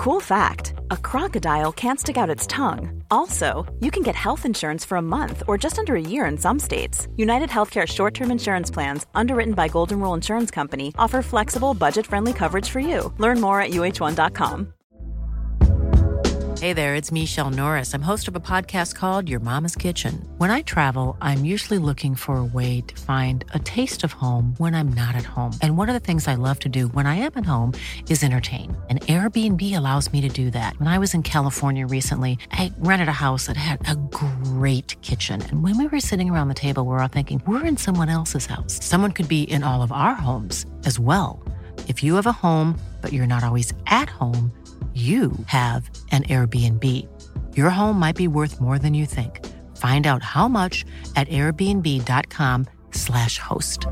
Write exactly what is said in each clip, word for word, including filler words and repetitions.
Cool fact, a crocodile can't stick out its tongue. Also, you can get health insurance for a month or just under a year in some states. United Healthcare short-term insurance plans, underwritten by Golden Rule Insurance Company, offer flexible, budget-friendly coverage for you. Learn more at U H one dot com. Hey there, it's Michelle Norris. I'm host of a podcast called Your Mama's Kitchen. When I travel, I'm usually looking for a way to find a taste of home when I'm not at home. And one of the things I love to do when I am at home is entertain. And Airbnb allows me to do that. When I was in California recently, I rented a house that had a great kitchen. And when we were sitting around the table, we were all thinking, we're in someone else's house. Someone could be in all of our homes as well. If you have a home, but you're not always at home, you have an Airbnb. Your home might be worth more than you think. Find out how much at airbnb.com slash host.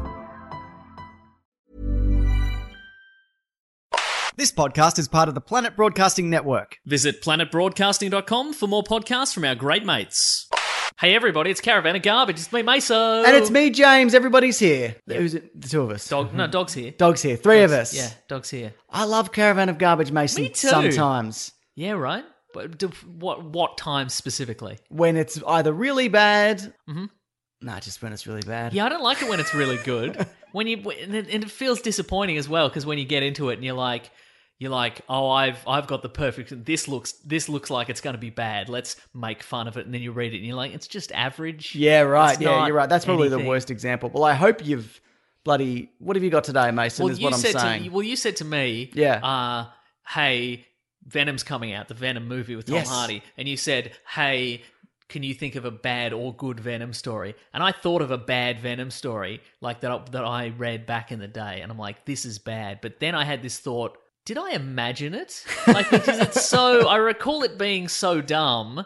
This podcast is part of the Planet Broadcasting Network. Visit planet broadcasting dot com for more podcasts from our great mates. Hey everybody, it's Caravan of Garbage. It's me, Meso. And it's me, James. Everybody's here. Who's it? The two of us. Dog, no, Dog's here. Dog's here. Three Dog's, of us. Yeah, Dog's here. I love Caravan of Garbage, Mason. Me too. Sometimes. Yeah, right. But do, what what times specifically? When it's either really bad. Mm-hmm. Nah, just when it's really bad. Yeah, I don't like it when it's really good. when you and it, and it feels disappointing as well because when you get into it and you're like. You're like, oh, I've I've got the perfect. This looks this looks like it's going to be bad. Let's make fun of it, and then you read it, and you're like, it's just average. Yeah, right. It's yeah, you're right. That's probably anything. the worst example. Well, I hope you've bloody. What have you got today, Mason? Well, is you what I'm said saying. To, well, you said to me, Yeah. Uh, hey, Venom's coming out, the Venom movie with Tom Yes. Hardy, and you said, hey. Can you think of a bad or good Venom story? And I thought of a bad Venom story, like that I, that I read back in the day, and I'm like, this is bad. But then I had this thought. Did I imagine it? Like, because it's so... I recall it being so dumb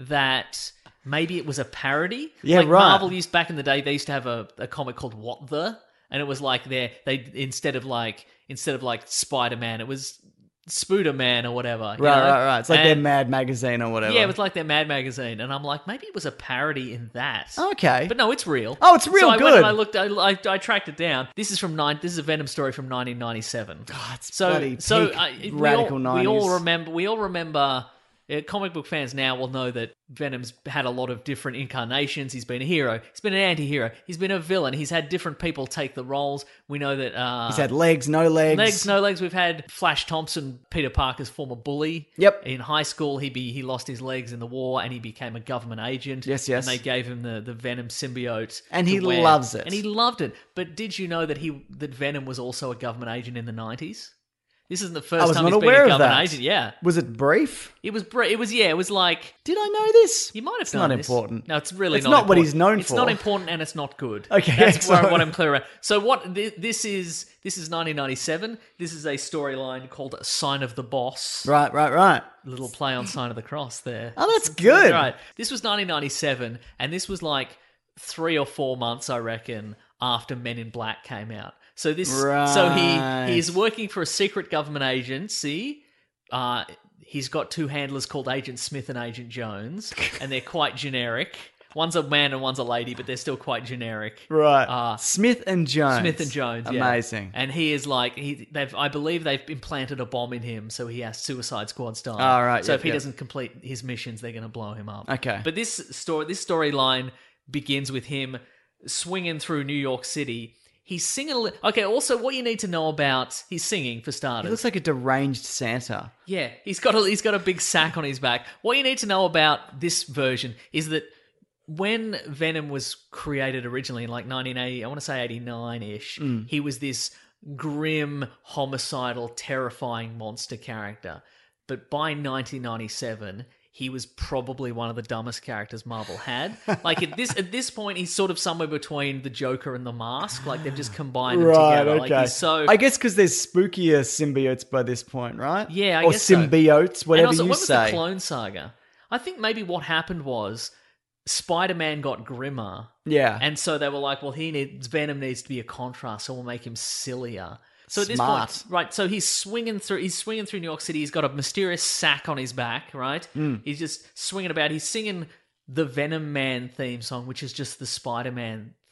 that maybe it was a parody. Yeah, like right. Marvel used... Back in the day, they used to have a, a comic called What The? And it was like they they instead of like... Instead of like Spider-Man, it was Spooderman or whatever. you Right, know? right, right. It's like And- their Mad magazine or whatever. Yeah, it was like their Mad magazine. And I'm like, maybe it was a parody in that. Okay. But no, it's real. Oh, it's real so I good. Went and I looked. I, I, I tracked it down. This is from nine. This is a Venom story from nineteen ninety-seven. God, it's so bloody so peak uh, we radical all, nineties. We all remember. We all remember. Uh, comic book fans now will know that Venom's had a lot of different incarnations. He's been a hero. He's been an anti-hero. He's been a villain. He's had different people take the roles. We know that... Uh, He's had legs, no legs. Legs, no legs. We've had Flash Thompson, Peter Parker's former bully. Yep. In high school, he be he lost his legs in the war and he became a government agent. Yes, yes. And they gave him the, the Venom symbiote. And to he wear. loves it. And he loved it. But did you know that he that Venom was also a government agent in the nineties? This isn't the first I was time not he's been aware a of government that. agent. Yeah. Was it brief? It was, br- it was, yeah, it was like... Did I know this? You might have It's done not this. important. No, it's really It's not not what important. he's known it's for. It's not important and it's not good. Okay, That's excellent. what, what I'm clear about. So what th- this is, this is nineteen ninety-seven. This is a storyline called Sign of the Boss. Right, right, right. Little play on Sign of the Cross there. Oh, that's good. Right. This was nineteen ninety-seven, and this was like three or four months, I reckon, after Men in Black came out. So this, Right. so he he is working for a secret government agency. Uh, he's got two handlers called Agent Smith and Agent Jones, and they're quite generic. One's a man and one's a lady, but they're still quite generic. Right. Uh, Smith and Jones. Smith and Jones, yeah. Amazing. And he is like he. They've, I believe, they've implanted a bomb in him, so he has Suicide Squad style. Oh, right, So yep, if he yep. doesn't complete his missions, they're going to blow him up. Okay. But this story, this storyline begins with him swinging through New York City. He's singing. a li- Okay. Also, what you need to know about he's singing for He starters. looks like a deranged Santa. Yeah, he's got a he's got a big sack on his back. What you need to know about this version is that when Venom was created originally in like nineteen eighty, I want to say eighty-nine-ish, he was this grim, homicidal, terrifying monster character. But by nineteen ninety-seven, he was probably one of the dumbest characters Marvel had. Like at this at this point, he's sort of somewhere between the Joker and the Mask. Like they've just combined them Right, together. okay. Like he's so I guess because there's spookier symbiotes by this point, right? Yeah, I or guess so. symbiotes, And whatever also, you when was say. the Clone Saga? I think maybe what happened was Spider-Man got grimmer, yeah. and so they were like, "Well, he needs Venom needs to be a contrast, so we'll make him sillier." So at this Smart. point, right? So he's swinging through. He's swinging through New York City. He's got a mysterious sack on his back, right? Mm. He's just swinging about. He's singing the Venom Man theme song, which is just the Spider-Man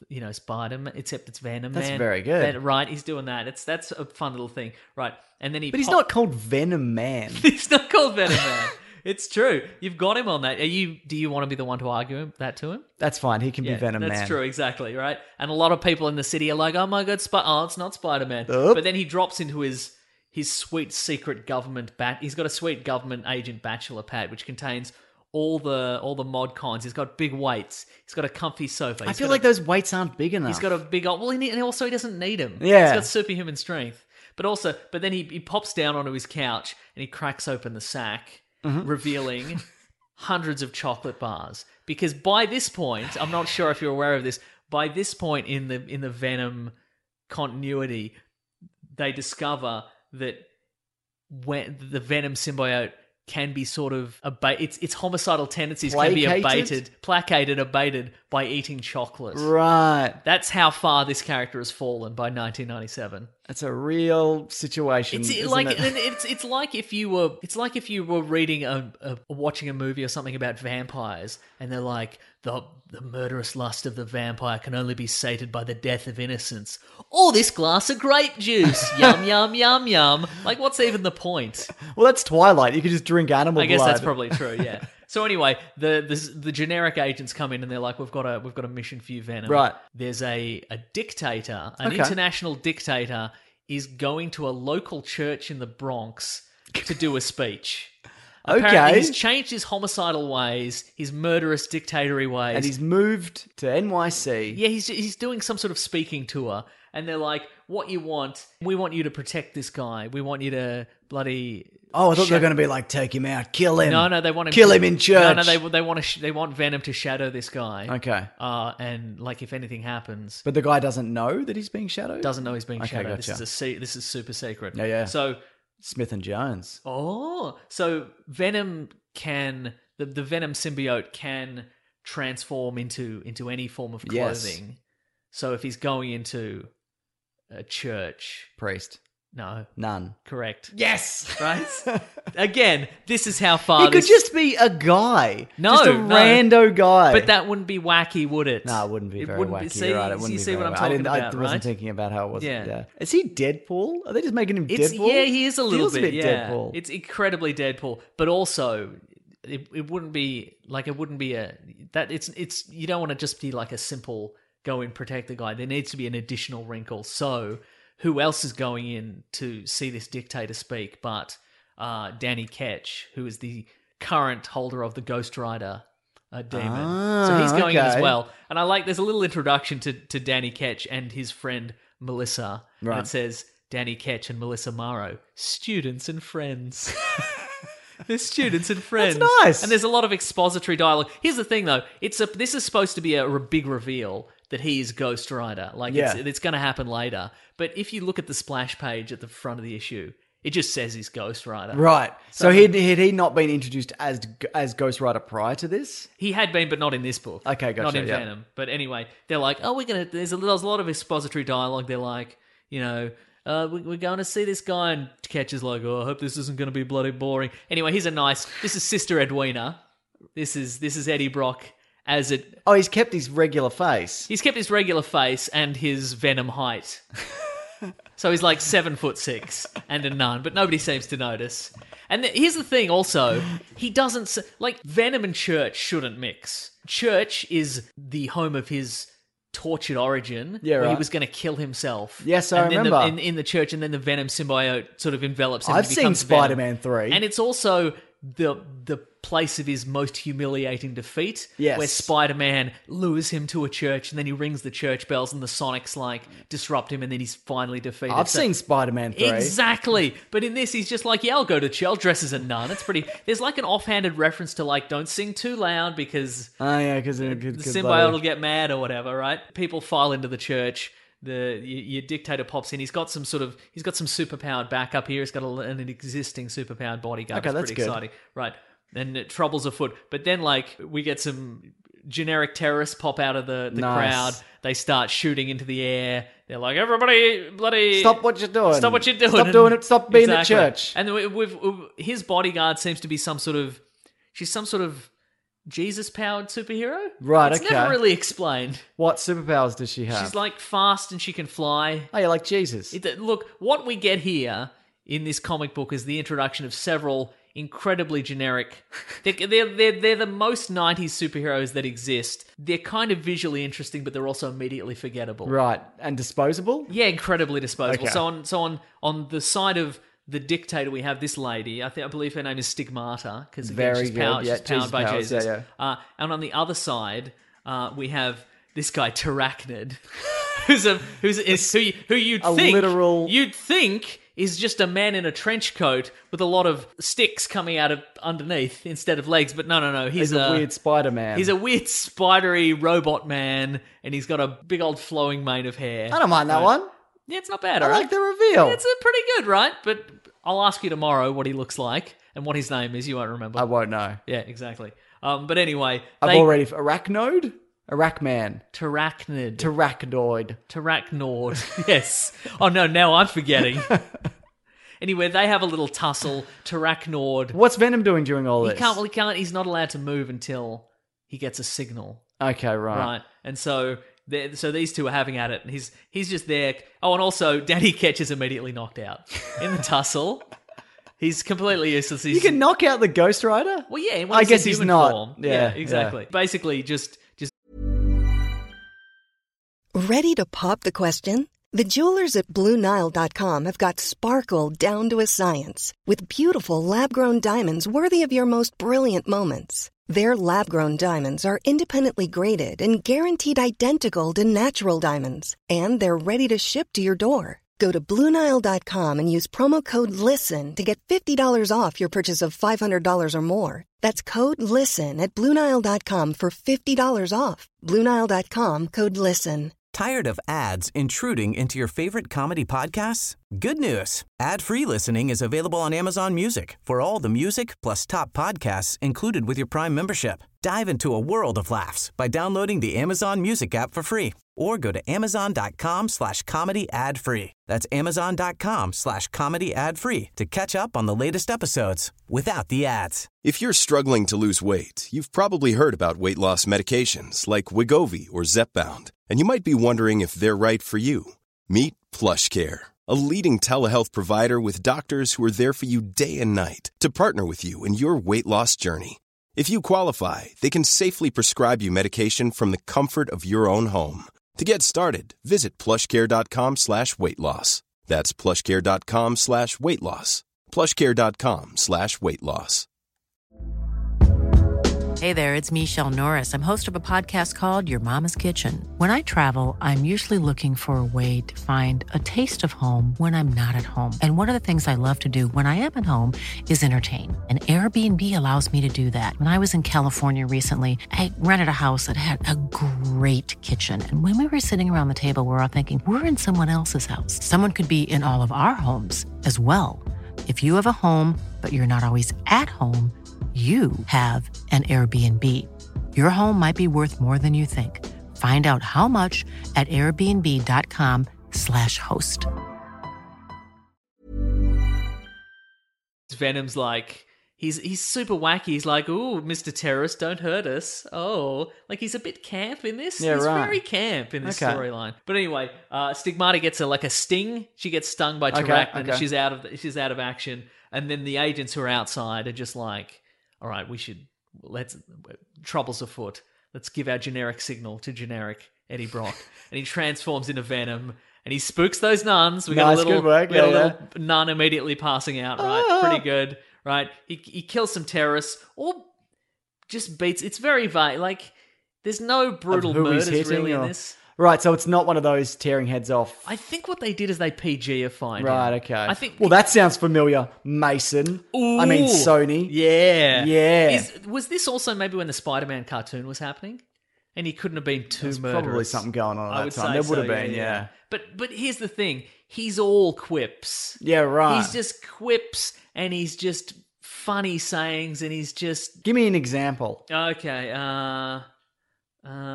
you know, Spider-Man, except it's Venom That's Man. very good. Ven- right, he's doing that. It's That's a fun little thing. Right, and then he... But he's pop- not called Venom Man. He's not called Venom Man. It's true. You've got him on that. Are you? Do you want to be the one to argue him, that to him? That's fine. He can Yeah, be Venom that's Man. That's true, exactly, right? And a lot of people in the city are like, oh my god, Sp- oh, it's not Spider-Man. Oop. But then he drops into his his sweet secret government bat. He's got a sweet government agent bachelor pad, which contains all the all the mod cons. He's got big weights. He's got a comfy sofa. I He's feel got like a, those weights aren't big enough. He's got a big old... Well, he need, and also he doesn't need him. Yeah. He's got superhuman strength. But also, but then he, he pops down onto his couch and he cracks open the sack, Mm-hmm. revealing hundreds of chocolate bars. Because by this point, I'm not sure if you're aware of this, by this point in the in the Venom continuity, they discover that when the Venom symbiote can be sort of abate, its its homicidal tendencies can be Placated? abated, placated, abated by eating chocolate. Right. That's how far this character has fallen by nineteen ninety-seven. That's a real situation. It's isn't like it? and it's it's like if you were it's like if you were reading a, a watching a movie or something about vampires, and they're like the the murderous lust of the vampire can only be sated by the death of innocence. Or this glass of grape juice, yum yum yum yum. Like, what's even the point? Well, that's Twilight. You could just drink animal I guess blood. that's probably true. Yeah. So anyway, the, the the generic agents come in and they're like, "We've got a we've got a mission for you, Venom." Right. There's a a dictator, an Okay. international dictator, is going to a local church in the Bronx to do a speech. Apparently, Okay. he's changed his homicidal ways, his murderous dictatory ways, And he's moved to N Y C. yeah, he's he's doing some sort of speaking tour, and they're like, "What you want? We want you to protect this guy. We want you to bloody." Oh, I thought they sha- were going to be like, take him out, kill him. No, no, they want him kill to, him in church. No, no, they they want to sh- they want Venom to shadow this guy. Okay. Uh, and like if anything happens, But the guy doesn't know that he's being shadowed? doesn't know he's being Okay, shadowed. This gotcha. is a se- this is super secret. Yeah, yeah. So Smith and Jones. oh, so Venom can the the Venom symbiote can transform into into any form of Yes. clothing. So if he's going into a church, Priest. no, None. correct. Yes! Right? Again, this is how far He could this... just be a guy. No, Just a no. rando guy. But that wouldn't be wacky, would it? No, it wouldn't be It very wouldn't wacky. be- see, You're right. It wouldn't you be see very what I'm wacky. I talking didn't- about, I wasn't right? thinking about how it was. Yeah. Yeah. Is he Deadpool? Are they just making him It's, Deadpool? yeah, he is a little Feels bit. a bit yeah, Deadpool. it's incredibly Deadpool, but also it, it wouldn't be like it wouldn't be a that it's it's you don't want to just be like a simple go in protect the guy. There needs to be an additional wrinkle. So who else is going in to see this dictator speak? But uh, Danny Ketch, who is the current holder of the Ghost Rider uh, demon. Ah, so he's going in as okay. well. And I like there's a little introduction to to Danny Ketch and his friend Melissa. And Right. it says Danny Ketch and Melissa Morrow, students and friends. They're students and friends. That's nice. And there's a lot of expository dialogue. Here's the thing, though. It's a this is supposed to be a, a big reveal that he is Ghost Rider. Like, Yeah. it's, it's going to happen later. But if you look at the splash page at the front of the issue, it just says he's Ghost Rider. Right. So, he'd, had he not been introduced as as Ghost Rider prior to this? He had been, but not in this book. Okay, gotcha, Not in yeah. Venom. But anyway, they're like, oh, we're going to... There's a, there's a lot of expository dialogue. They're like, you know... Uh, we, we're going to see this guy, and Ketch is like, oh, I hope this isn't going to be bloody boring. Anyway, here's a nice... This is Sister Edwina. This is this is Eddie Brock as it... Oh, he's kept his regular face. He's kept his regular face and his Venom height. So he's like seven foot six and a nun, but nobody seems to notice. And th- here's the thing also, he doesn't... s- Like, Venom and Church shouldn't mix. Church is the home of his... tortured origin, Yeah, where he right. was going to kill himself. Yes, I and then remember. The, in, in the church, and then the Venom symbiote sort of envelops him. I've and seen becomes Venom. Spider-Man three. And it's also the the place of his most humiliating defeat, Yes. where Spider-Man lures him to a church, and then he rings the church bells, and the Sonics like disrupt him, and then he's finally defeated. I've So- seen Spider-Man three. Exactly. But in this, he's just like, yeah, I'll go to church. I'll dress as a nun. It's pretty... There's like an offhanded reference to like, don't sing too loud because Oh, yeah, because the symbiote will get mad or whatever, right? People file into the church. The your, your dictator pops in. He's got some sort of... He's got some superpowered backup here. He's got a, an existing superpowered bodyguard. Okay, It's that's pretty good. exciting. Right. And it troubles afoot. But then, like, we get some... generic terrorists pop out of the, the Nice. crowd. They start shooting into the air. They're like, everybody bloody... Stop what you're doing. Stop what you're doing. Stop doing it. Stop being Exactly. at church. And we- we've, we've, his bodyguard seems to be some sort of... She's some sort of Jesus-powered superhero. Right, It's okay. never really explained. What superpowers does she have? She's like fast and she can fly. oh, yeah, like Jesus. It, look, what we get here in this comic book is the introduction of several incredibly generic. They're, they're, they're, they're the most nineties superheroes that exist. They're kind of visually interesting, but they're also immediately forgettable. right, and disposable? Yeah, incredibly disposable. Okay. So on, so on, on the side of the dictator, we have this lady. I think I believe her name is Stigmata because Very she's good. powered, Yeah, she's powered Jesus by powers. Jesus. Yeah, Uh, and on the other side, uh, we have this guy Tyrachnid, who's a who's a, who you- who you'd A think literal- you'd think is just a man in a trench coat with a lot of sticks coming out of underneath instead of legs. But no, no, no. He's, He's a weird Spider-Man. He's a weird spidery robot man, and he's got a big old flowing mane of hair. I don't mind that Right. one. Yeah, it's not bad. I all right? like the reveal. Yeah, it's a pretty good, right? But I'll ask you tomorrow what he looks like and what his name is. You won't remember. I won't know. Yeah, exactly. Um, but anyway, I've they, already... Arachnode? Arachman. Tyrachnid. Terracnoid. Tyrachnord. Yes. Oh, no, now I'm forgetting. Anyway, they have a little tussle. Tyrachnord. What's Venom doing during all He this? can't, well, he can't, he's not allowed to move until he gets a signal. Okay, right. Right. And so they're- so these two are having at it, and he's he's just there. Oh, and also Danny Ketch is immediately knocked out in the tussle. He's completely useless. He's, You can knock out the Ghost Rider? well, yeah. When I he's guess in he's human not. Form. Yeah, exactly. Basically, just just Ready to pop the question? The jewelers at Blue Nile dot com have got sparkle down to a science with beautiful lab-grown diamonds worthy of your most brilliant moments. Their lab-grown diamonds are independently graded and guaranteed identical to natural diamonds, and they're ready to ship to your door. Go to Blue Nile dot com and use promo code LISTEN to get fifty dollars off your purchase of five hundred dollars or more. That's code LISTEN at Blue Nile dot com for fifty dollars off. Blue Nile dot com, code LISTEN. Tired of ads intruding into your favorite comedy podcasts? Good news. Ad-free listening is available on Amazon Music for all the music plus top podcasts included with your Prime membership. Dive into a world of laughs by downloading the Amazon Music app for free or go to amazon.com slash comedy ad free. That's amazon.com slash comedy ad free to catch up on the latest episodes without the ads. If you're struggling to lose weight, you've probably heard about weight loss medications like Wegovy or Zepbound, and you might be wondering if they're right for you. Meet PlushCare, a leading telehealth provider with doctors who are there for you day and night to partner with you in your weight loss journey. If you qualify, they can safely prescribe you medication from the comfort of your own home. To get started, visit plushcare.com slash weight loss. That's plushcare.com slash weight loss. plushcare.com slash weight loss. Hey there, it's Michelle Norris. I'm host of a podcast called Your Mama's Kitchen. When I travel, I'm usually looking for a way to find a taste of home when I'm not at home. And one of the things I love to do when I am at home is entertain. And Airbnb allows me to do that. When I was in California recently, I rented a house that had a great kitchen. And when we were sitting around the table, we were all thinking, we're in someone else's house. Someone could be in all of our homes as well. If you have a home, but you're not always at home, you have an Airbnb. Your home might be worth more than you think. Find out how much at airbnb.com slash host. Venom's like he's he's super wacky. He's like, "Ooh, Mister Terrorist, don't hurt us." Oh, like he's a bit camp in this. Yeah, he's right. very camp in this Okay. storyline. But anyway, uh, Stigmata gets a like a sting. She gets stung by Okay, Tyrachnid, and okay. she's out of she's out of action. And then the agents who are outside are just like, "All right, we should let's troubles afoot. Let's give our generic signal to generic Eddie Brock." And he transforms into Venom. And he spooks those nuns. We got Nice, a little, good work, we got yeah, a little nun immediately passing out. Right, Ah. pretty good. Right, he he kills some terrorists, or just beats. It's very vague. Like there's no brutal Of who he's murders hitting really in or- this. Right, so it's not one of those tearing heads off. I think what they did is they P G-ified him. Right, okay. I think. Well, that sounds familiar. Mason. I mean, Ooh, Sony. Yeah, Yeah. Is, was this also maybe when the Spider-Man cartoon was happening, and he couldn't have been too There's murderous? probably something going on at I that would time. say There would so, have been, yeah. But but here's the thing: he's all quips. Yeah, right. He's just quips, and he's just funny sayings, and he's just Give me an example. okay. Uh, uh,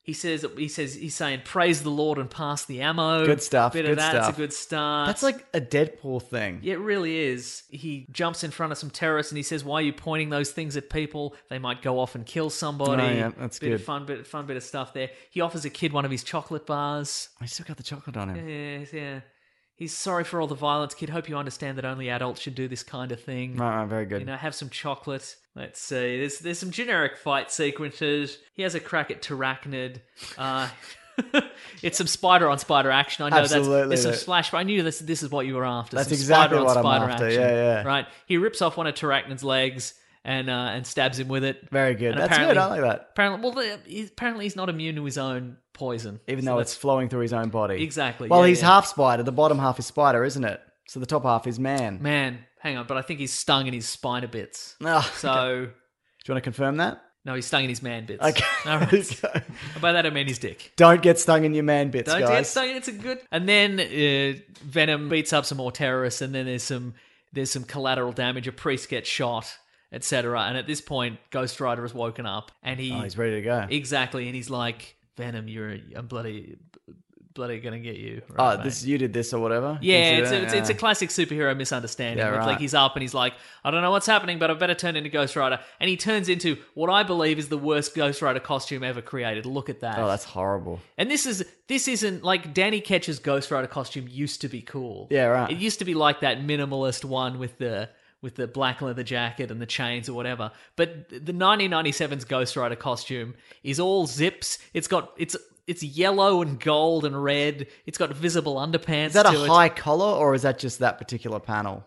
He says, he says, he's saying, praise the Lord and pass the ammo. Good stuff, Bit good of that's stuff. a good start. That's like a Deadpool thing. Yeah, it really is. He jumps in front of some terrorists and he says, why are you pointing those things at people? They might go off and kill somebody. Oh, yeah, that's bit good. Of fun, bit, fun bit of stuff there. He offers a kid one of his chocolate bars. I still got the chocolate on him. Yeah, yeah. He's sorry for all the violence, kid. Hope you understand that only adults should do this kind of thing. Right, right, very good. You know, have some chocolate. Let's see. There's there's some generic fight sequences. He has a crack at Tyrachnid. Uh, it's some spider on spider action. I know Absolutely. that's there's some splash, but I knew this this is what you were after. That's some exactly spider what on I'm spider after. action. Yeah, yeah. Right. He rips off one of Tyrachnid's legs and uh, and stabs him with it. Very good. And That's apparently- good. I like that. Apparently, well, the- he's, apparently he's not immune to his own poison, Even So though that's- it's flowing through his own body. Exactly, Well, yeah, he's yeah. half spider. The bottom half is spider, isn't it? So the top half is man. man. Hang on, but I think he's stung in his spina bits. Ah, So. Do you want to confirm that? No, he's stung in his man bits. Okay. All right. By that I mean his dick. Don't get stung in your man bits, Don't guys. get stung. It's a good. And then uh, Venom beats up some more terrorists, and then there's some there's some collateral damage. A priest gets shot, et cetera. And at this point, Ghost Rider has woken up, and he Oh, he's ready to go. exactly, and he's like, Venom, you're I'm bloody bloody gonna get you. Oh, Right, mate. this you did this or whatever? Yeah, it's a, Incident? it's, it's a Yeah. classic superhero misunderstanding. Yeah, It's right. Like he's up and he's like, I don't know what's happening, but I better turn into Ghost Rider. And he turns into what I believe is the worst Ghost Rider costume ever created. Look at that. Oh, that's horrible. And this is this isn't like Danny Ketch's Ghost Rider costume used to be cool. Yeah, right. It used to be like that minimalist one with the with the black leather jacket and the chains or whatever. But the nineteen ninety-seven's Ghost Rider costume is all zips. It's got it's it's yellow and gold and red. It's got visible underpants. Is that a to it. high collar or is that just that particular panel?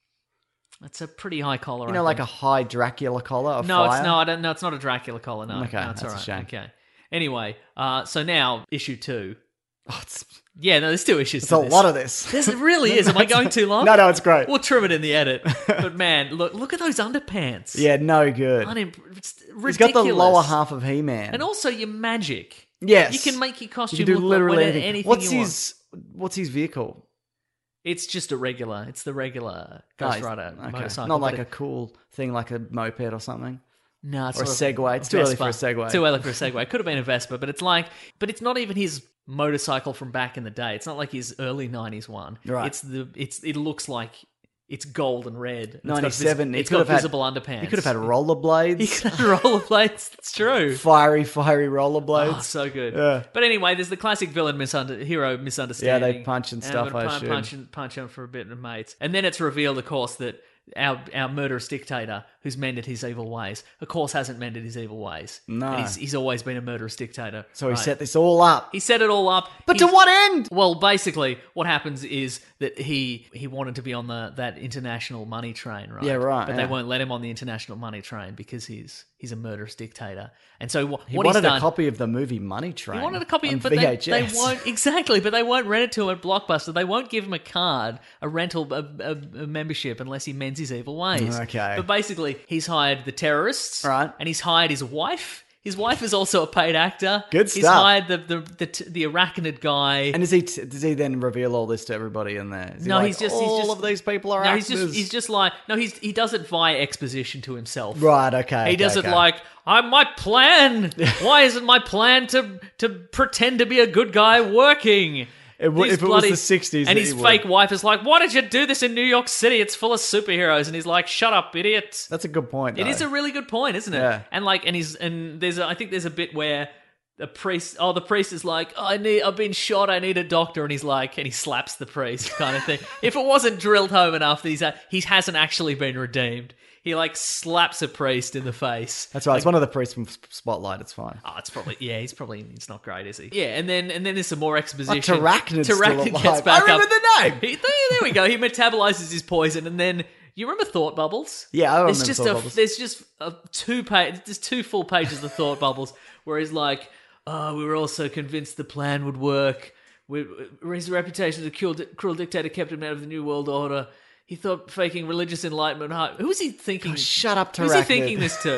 It's a pretty high collar. You know, I like a think. high Dracula collar of no, fire? it's no, I don't. No, it's not a Dracula collar. No, Okay, no, it's that's a all right. shame. Okay. Anyway, uh, so now issue two. Oh, it's Yeah, no, there's two issues. it's to a this. lot of this. There's, it really is. Am I going too long? No, no, it's great. We'll trim it in the edit. But man, look, look at those underpants. Yeah, no good. Unim- it's ridiculous. He's got the lower half of He-Man. and also your magic. yes. you can make your You costume can do look like literally whatever- anything. anything What's you want. his What's his vehicle? It's just a regular. It's the regular Oh, Ghost he's- Rider okay. motorcycle. Not but like it- a cool thing like a moped or something. No, it's Or a sort of Segway. It's too early for a Vespa. Segway. Too early for a Segway. It could have been a Vespa, but it's like, but it's not even his motorcycle from back in the day. It's not like his early nineties one. Right. It's the, it's, it looks like it's gold and red. It's got vis- ninety-seven. He It's could got have had- visible underpants. He could have had He rollerblades. could have rollerblades. That's true. Fiery, fiery Oh, rollerblades. so good. Yeah. But anyway, there's the classic villain misunder- hero misunderstanding. Yeah, they punch and I'm stuff, gonna I punch, assume. punch, and, punch him for a bit, and mates. And then it's revealed, of course, that our our murderous dictator, who's mended his evil ways, of course hasn't mended his evil ways. No. And he's, he's always been a murderous dictator. so he Right. set this all up. He set it all up. But He- to what end? Well, basically, what happens is that he he wanted to be on the that international money train, right? Yeah, right, But yeah. they won't let him on the international money train because he's he's a murderous dictator. And so wh- He what he's wanted done, a copy of the movie Money Train. he wanted a copy, on but they, V H they S. won't exactly. But they won't rent it to him at Blockbuster. They won't give him a card, a rental, a, a, a membership unless he mends his evil ways. Okay. But basically, he's hired the terrorists, Right. And he's hired his wife. His wife is also a paid actor. Good He's stuff. hired the the the, t- the arachnid guy. And does he t- does he then reveal all this to everybody in there? Is he No, like, he's just- all he's just- of these people are no, actors. he's just he's just like no, he's he does it via exposition to himself. right. Okay. He okay, does it okay. like, I'm my plan. Why isn't my plan to to pretend to be a good guy working? It w- These if it was the sixties and that his he would. fake wife is like, "Why did you do this in New York City? It's full of superheroes." And he's like, "Shut up, idiot." That's a good point. It though. is a really good point, isn't it? Yeah. And like, and he's and there's a, I think there's a bit where the priest, oh, the priest is like, oh, I need, I've been shot, I need a doctor, and he's like, and he slaps the priest, kind of thing. If it wasn't drilled home enough that he's a, he hasn't actually been redeemed, he like slaps a priest in the face. That's right. It's one of the priests from Sp- Spotlight. It's fine. Oh, it's probably yeah. He's probably it's not great, is he? Yeah, and then and then there's some more Oh, exposition. Tyrachnid's still Tyrachnid alive. gets back I remember up. the name. He, there, there we go. He metabolizes his poison, and then you remember thought bubbles? Yeah, I there's remember just thought a, bubbles. There's just a two page. There's two full pages of thought bubbles where he's like, "Oh, we were also convinced the plan would work. We, his reputation as a cruel, cruel dictator kept him out of the New World Order. He thought faking religious enlightenment hard. Who was he thinking? Oh, shut up, Who's he Tyrachnid. thinking this to?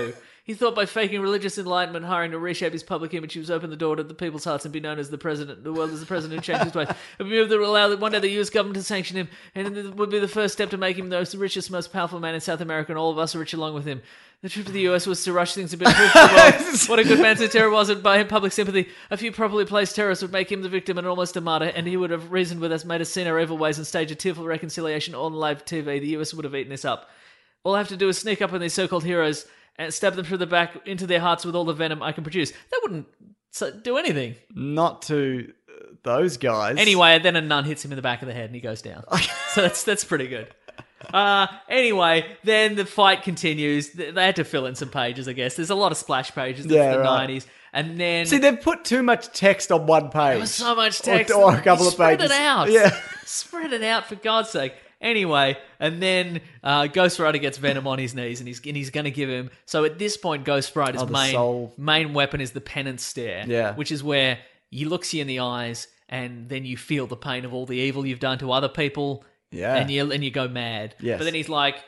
He thought by faking religious enlightenment, hiring to reshape his public image, he was open the door to the people's hearts and be known as the president, the world as the president who changed his ways. A move that would allow one day the U S government to sanction him, and it would be the first step to make him the richest, most powerful man in South America, and all of us are rich along with him. The trip to the U S was to rush things a bit. What a good man to terror was, and by him public sympathy. A few properly placed terrorists would make him the victim and almost a martyr, and he would have reasoned with us, made us see our evil ways, and staged a tearful reconciliation on live T V. The U S would have eaten this up. All I have to do is sneak up on these so-called heroes and stab them through the back into their hearts with all the venom I can produce. That wouldn't do anything. Not to those guys. Anyway, then a nun hits him in the back of the head and he goes down. So that's that's pretty good. Uh, anyway, then the fight continues. They had to fill in some pages, I guess. There's a lot of splash pages. It's Yeah, the right. nineties. And then... See, they've put too much text on one page. There was so much text. Or, or a couple of Spread pages. it out. Yeah. Spread it out, for God's sake. Anyway, and then uh, Ghost Rider gets Venom on his knees, and he's and he's going to give him... So at this point, Ghost Rider's Oh, the main, soul. main weapon is the penance stare, Yeah. which is where he looks you in the eyes, and then you feel the pain of all the evil you've done to other people, Yeah. and you and you go mad. Yes. But then he's like...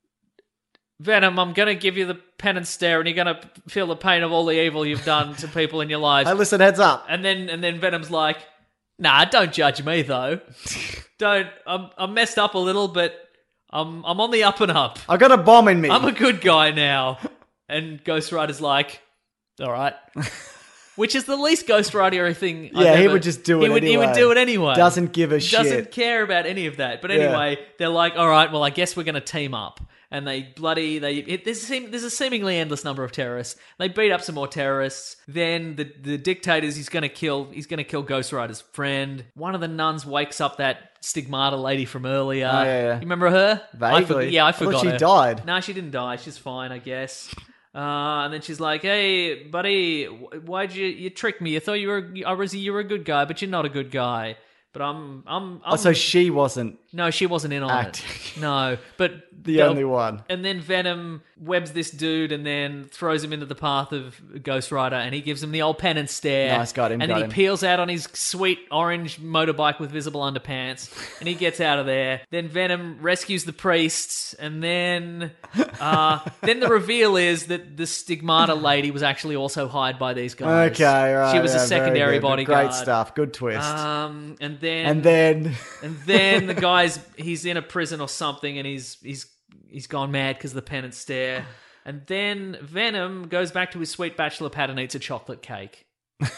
Venom, I'm going to give you the penance stare, and you're going to feel the pain of all the evil you've done to people in your lives. Hey, listen, heads up. And then and then Venom's like, nah, don't judge me though. Don't. I'm I'm messed up a little, but I'm I'm on the up and up. I got a bomb in me. I'm a good guy now. And Ghost Rider's like, all right. Which is the least Ghost Rider thing. I've Yeah, he ever- would just do he it would, He anyway. would do it anyway. Doesn't give a Doesn't shit. care about any of that. But Yeah. anyway, they're like, all right, well, I guess we're going to team up. And they bloody they it, there's, a seem, there's a seemingly endless number of terrorists. They beat up some more terrorists. Then the the dictator's he's going to kill he's going to kill Ghost Rider's friend. One of the nuns wakes up that stigmata lady from earlier. Oh, yeah, yeah. You remember her? I for- Vaguely. yeah, I I thought forgot. she her. died. No, she didn't die. She's fine, I guess. Uh, and then she's like, "Hey, buddy, wh- why'd you you trick me? You thought you were I was you were a good guy, but you're not a good guy." But I'm I'm, I'm Oh, so she wasn't no, she wasn't in on acting. it. No, but the only one. And then Venom webs this dude and then throws him into the path of Ghost Rider, and he gives him the old penance stare. Nice, got him, And got then him. he peels out on his sweet orange motorbike with visible underpants, and he gets out of there. Then Venom rescues the priests, and then uh, then the reveal is that the stigmata lady was actually also hired by these guys. Okay, right. She was yeah, a secondary very good. bodyguard. Great stuff. Good twist. Um, and then and then... and then the guy's he's in a prison or something, and he's he's he's gone mad because of the penance stare. And then Venom goes back to his sweet bachelor pad and eats a chocolate cake.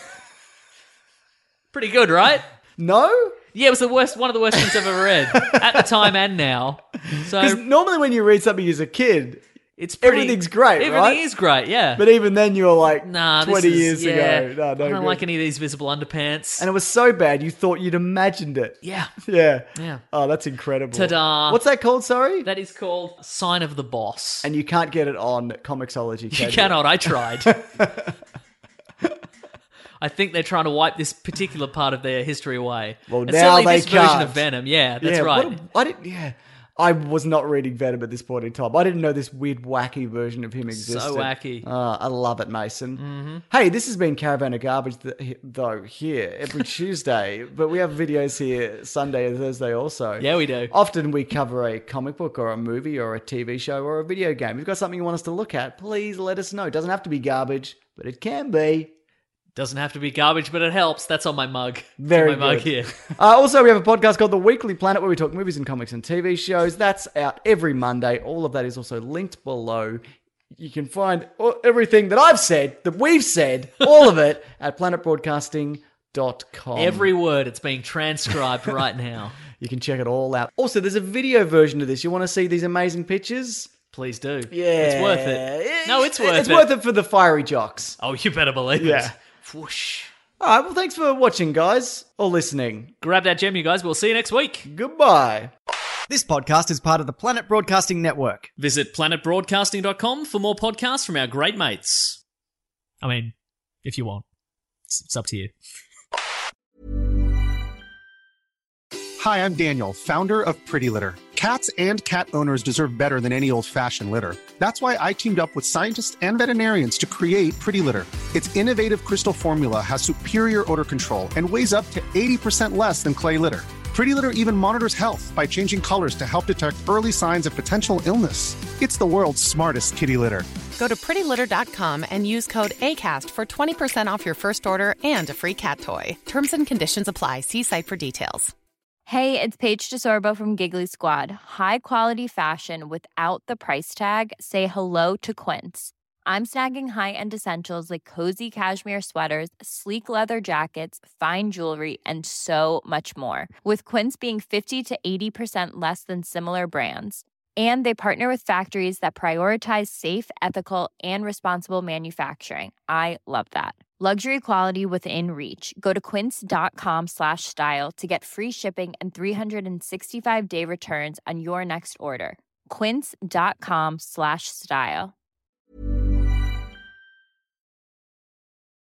Pretty good, right? No? Yeah, it was the worst, one of the worst things I've ever read at the time and now. Because So normally when you read something as a kid, it's pretty, everything's great, Everything right? is great, yeah. but even then you were like nah, this twenty is- years yeah, ago. No, no I don't good. like any of these visible underpants. And it was so bad you thought you'd imagined it. yeah, Yeah. yeah. Oh, that's incredible. Ta-da. What's that called, sorry? That is called Sign of the Boss. And you can't get it on Comixology, can You you? cannot. I tried. I think they're trying to wipe this particular part of their history away. Well, and now certainly they this version can't. of Venom. Yeah, that's yeah, right. what a- I didn't. Yeah, I was not reading Venom at this point in time. I didn't know this weird, wacky version of him existed. wacky. Uh, I love it, Mason. Mm-hmm. Hey, this has been Caravan of Garbage, th- though, here every Tuesday. But we have videos here Sunday and Thursday also. Yeah, we do. Often we cover a comic book or a movie or a T V show or a video game. If you've got something you want us to look at, please let us know. It doesn't have to be garbage, but it can be. Doesn't have to be garbage, but it helps. That's on my mug. It's on Very my good. mug here. Uh, also, we have a podcast called The Weekly Planet where we talk movies and comics and T V shows. That's out every Monday. All of that is also linked below. You can find all- everything that I've said, that we've said, all of it at planet broadcasting dot com. Every word, it's being transcribed right now. You can check it all out. Also, there's a video version of this. You want to see these amazing pictures? Please do. Yeah. It's worth it. No, it's worth It's it. worth it for the fiery jocks. Oh, you better believe Yeah. it. Whoosh. All right, well, thanks for watching, guys, or listening. Grab that gem, you guys. We'll see you next week. Goodbye. This podcast is part of the Planet Broadcasting Network. Visit planet broadcasting dot com for more podcasts from our great mates. I mean, if you want. It's, it's up to you. Hi, I'm Daniel, founder of Pretty Litter. Cats and cat owners deserve better than any old-fashioned litter. That's why I teamed up with scientists and veterinarians to create Pretty Litter. Its innovative crystal formula has superior odor control and weighs up to eighty percent less than clay litter. Pretty Litter even monitors health by changing colors to help detect early signs of potential illness. It's the world's smartest kitty litter. Go to pretty litter dot com and use code ACAST for twenty percent off your first order and a free cat toy. Terms and conditions apply. See site for details. Hey, it's Paige DeSorbo from Giggly Squad. High quality fashion without the price tag. Say hello to Quince. I'm snagging high-end essentials like cozy cashmere sweaters, sleek leather jackets, fine jewelry, and so much more. With Quince being fifty to eighty percent less than similar brands. And they partner with factories that prioritize safe, ethical, and responsible manufacturing. I love that. Luxury quality within reach. Go to quince.com slash style to get free shipping and three sixty-five day returns on your next order. Quince.com slash style.